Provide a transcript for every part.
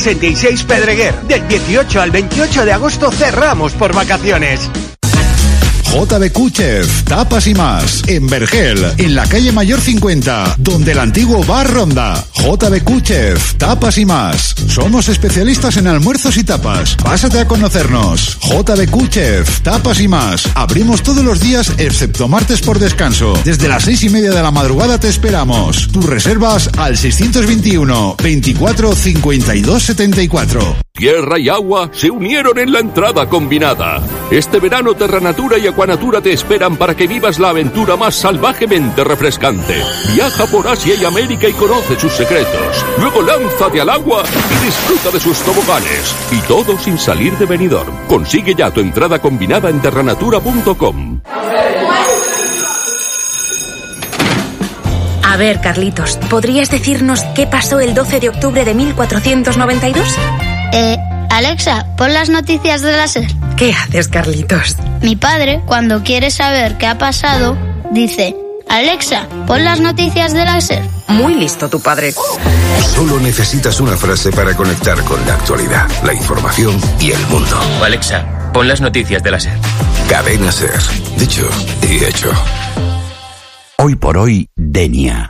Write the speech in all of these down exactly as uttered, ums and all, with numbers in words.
sesenta y seis Pedreguer. Del dieciocho al veintiocho de agosto cerramos por vacaciones. J B Q Chef, tapas y más, en Vergel, en la calle Mayor cincuenta, donde el antiguo bar Ronda. J B Q Chef, tapas y más. Somos especialistas en almuerzos y tapas. Pásate a conocernos. J B Q Chef, tapas y más. Abrimos todos los días, excepto martes por descanso. Desde las seis y media de la madrugada te esperamos. Tus reservas al seiscientos veintiuno, veinticuatro, cincuenta y dos, setenta y cuatro. Tierra y agua se unieron en la entrada combinada. Este verano Terranatura y Aquanatura te esperan para que vivas la aventura más salvajemente refrescante. Viaja por Asia y América y conoce sus secretos. Luego lánzate al agua y disfruta de sus toboganes. Y todo sin salir de Benidorm. Consigue ya tu entrada combinada en terranatura punto com. A ver, Carlitos, ¿podrías decirnos qué pasó el doce de octubre de mil cuatrocientos noventa y dos? Eh, Alexa, pon las noticias de la SER. ¿Qué haces, Carlitos? Mi padre, cuando quiere saber qué ha pasado, dice: Alexa, pon las noticias de la SER. Muy listo tu padre. Solo necesitas una frase para conectar con la actualidad, la información y el mundo. Alexa, pon las noticias de la SER. Cadena SER. Dicho y hecho. Hoy por hoy, Denia.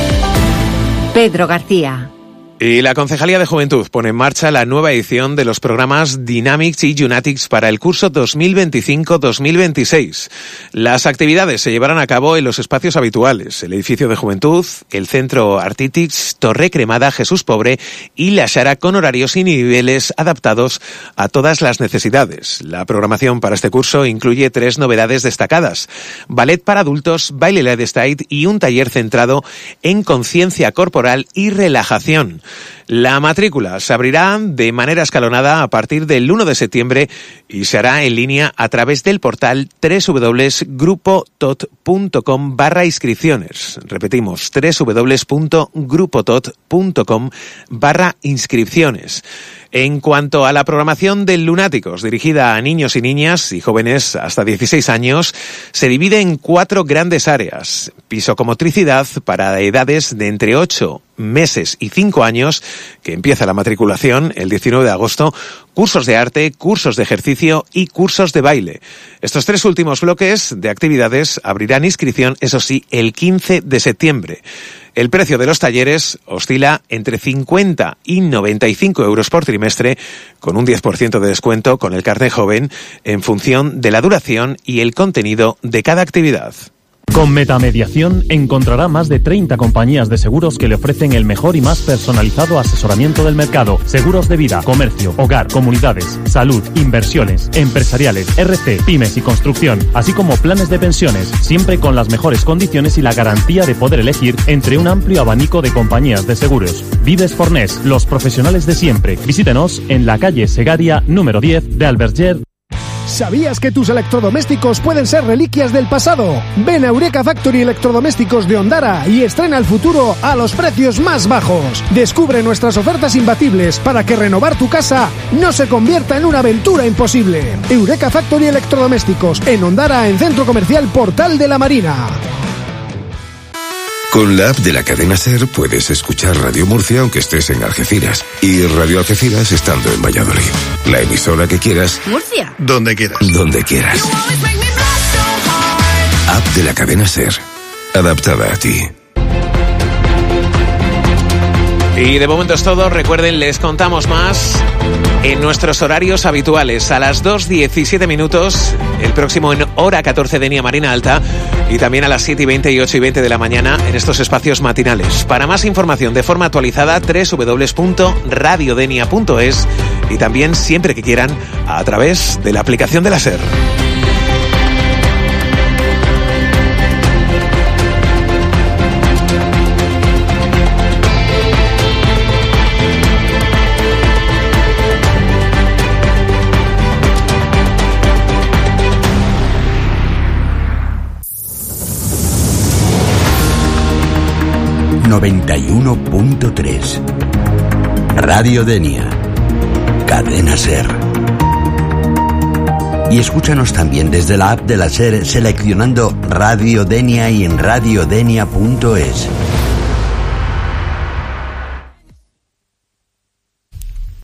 Pedro García. Y la Concejalía de Juventud pone en marcha la nueva edición de los programas Dynamics y Junatics para el curso dos mil veinticinco dos mil veintiséis. Las actividades se llevarán a cabo en los espacios habituales, el edificio de Juventud, el Centro Artitics, Torre Cremada, Jesús Pobre y La Xara, con horarios y niveles adaptados a todas las necesidades. La programación para este curso incluye tres novedades destacadas: ballet para adultos, baile light style y un taller centrado en conciencia corporal y relajación. La matrícula se abrirá de manera escalonada a partir del uno de septiembre y se hará en línea a través del portal doble u doble u doble u punto grupo tot punto com barra inscripciones. Repetimos, doble u doble u doble u punto grupo tot punto com barra inscripciones. En cuanto a la programación del Lunáticos, dirigida a niños y niñas y jóvenes hasta dieciséis años, se divide en cuatro grandes áreas: psicomotricidad para edades de entre ocho meses y cinco años, que empieza la matriculación el diecinueve de agosto, cursos de arte, cursos de ejercicio y cursos de baile. Estos tres últimos bloques de actividades abrirán inscripción, eso sí, el quince de septiembre. El precio de los talleres oscila entre cincuenta y noventa y cinco euros por trimestre, con un diez por ciento de descuento con el carné joven, en función de la duración y el contenido de cada actividad. Con Metamediación encontrará más de treinta compañías de seguros que le ofrecen el mejor y más personalizado asesoramiento del mercado. Seguros de vida, comercio, hogar, comunidades, salud, inversiones, empresariales, R C, pymes y construcción, así como planes de pensiones, siempre con las mejores condiciones y la garantía de poder elegir entre un amplio abanico de compañías de seguros. Vives Fornés, los profesionales de siempre. Visítenos en la calle Segaria, número diez de Alberger. ¿Sabías que tus electrodomésticos pueden ser reliquias del pasado? Ven a Eureka Factory Electrodomésticos de Ondara y estrena el futuro a los precios más bajos. Descubre nuestras ofertas imbatibles para que renovar tu casa no se convierta en una aventura imposible. Eureka Factory Electrodomésticos en Ondara, en Centro Comercial Portal de la Marina. Con la app de la cadena SER puedes escuchar Radio Murcia aunque estés en Algeciras y Radio Algeciras estando en Valladolid. La emisora que quieras. Murcia. Donde quieras. Donde quieras. App de la cadena SER. Adaptada a ti. Y de momento es todo. Recuerden, les contamos más en nuestros horarios habituales. A las dos diecisiete minutos, el próximo en hora catorce Denia Marina Alta, y también a las siete y veinte y ocho y veinte de la mañana en estos espacios matinales. Para más información de forma actualizada, doble u doble u doble u punto radio denia punto es, y también siempre que quieran a través de la aplicación de la SER. noventa y uno punto tres Radio Denia, Cadena SER. Y escúchanos también desde la app de la SER seleccionando Radio Denia y en radio denia punto es.